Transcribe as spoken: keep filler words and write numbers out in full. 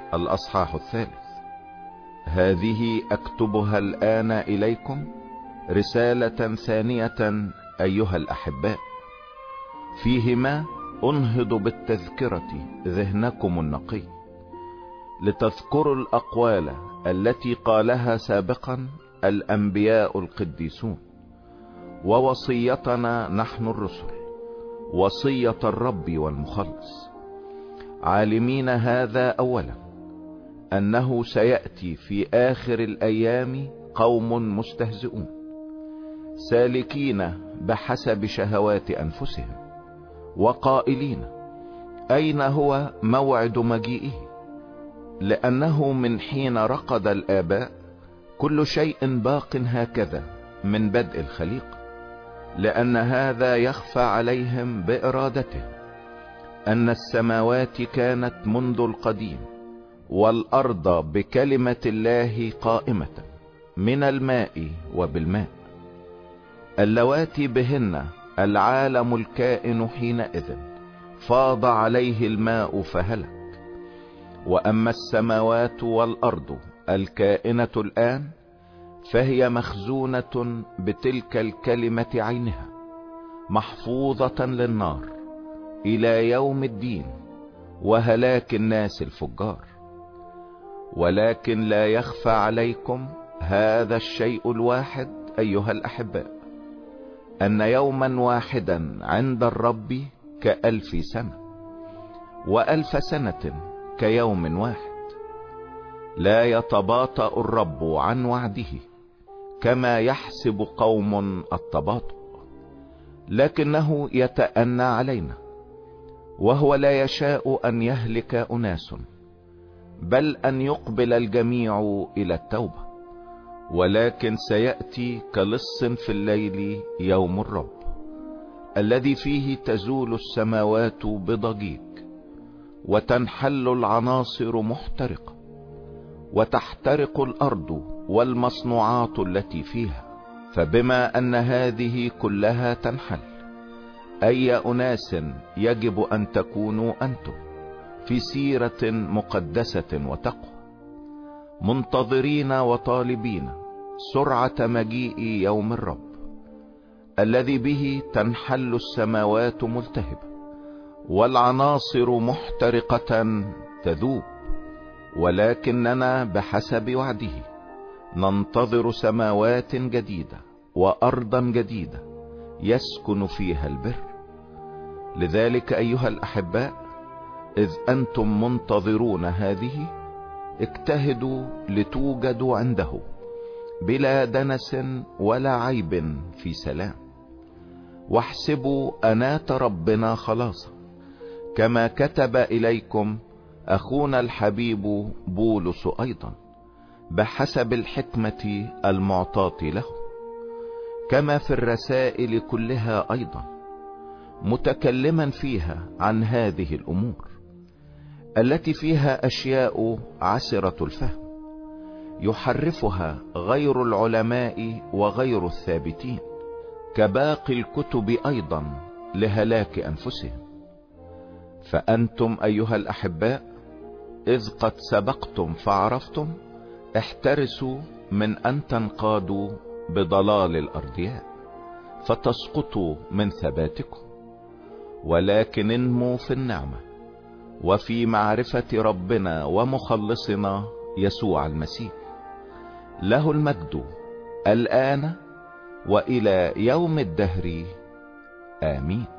الأصحاح الثالث. هذه أكتبها الآن إليكم رسالة ثانية أيها الأحباء، فيهما أنهض بالتذكرة ذهنكم النقي، لتذكروا الأقوال التي قالها سابقا الأنبياء القديسون، ووصيتنا نحن الرسل، وصية الرب والمخلص، عالمين هذا أولا، أنه سيأتي في آخر الأيام قوم مستهزئون، سالكين بحسب شهوات أنفسهم، وقائلين أين هو موعد مجيئه؟ لأنه من رقد رقد الآباء كل شيء باق هكذا من بدء الخليقة، لأن هذا يخفى عليهم بإرادته، أن السماوات كانت منذ القديم والأرض بكلمة الله قائمة من الماء وبالماء، اللواتي بهن العالم الكائن حينئذ فاض عليه الماء فهلك. وأما السماوات والأرض الكائنة الآن فهي مخزونة بتلك الكلمة عينها، محفوظة للنار إلى يوم الدين وهلاك الناس الفجار. ولكن لا يخفى عليكم هذا الشيء الواحد أيها الأحباء، أن يوما واحدا عند الرب كألف سنة، وألف سنة كيوم واحد. لا يتباطأ الرب عن وعده كما يحسب قوم التباطؤ، لكنه يتأنى علينا، وهو لا يشاء أن يهلك أناس، بل أن يقبل الجميع إلى التوبة. ولكن سيأتي كلص في الليل يوم الرب، الذي فيه تزول السماوات بضجيج، وتنحل العناصر محترقة، وتحترق الأرض والمصنوعات التي فيها. فبما أن هذه كلها تنحل، أي أناس يجب أن تكونوا أنتم في سيرة مقدسة وتقوى، منتظرين وطالبين سرعة مجيء يوم الرب، الذي به تنحل السماوات ملتهبة والعناصر محترقة تذوب. ولكننا بحسب وعده ننتظر سماوات جديدة وأرضا جديدة يسكن فيها البر. لذلك أيها الأحباء، إذ أنتم منتظرون هذه، اجتهدوا لتوجدوا عنده بلا دنس ولا عيب في سلام، واحسبوا أنات ربنا خلاصا، كما كتب إليكم أخونا الحبيب بولس أيضا بحسب الحكمة المعطاة له، كما في الرسائل كلها أيضا، متكلما فيها عن هذه الأمور التي فيها أشياء عسرة الفهم، يحرفها غير العلماء وغير الثابتين، كباقي الكتب أيضا لهلاك أنفسهم. فأنتم أيها الأحباء، إذ قد سبقتم فعرفتم، احترسوا من أن تنقادوا بضلال الأرضياء فتسقطوا من ثباتكم، ولكن انموا في النعمة وفي معرفة ربنا ومخلصنا يسوع المسيح، له المجد الآن وإلى يوم الدهر. آمين.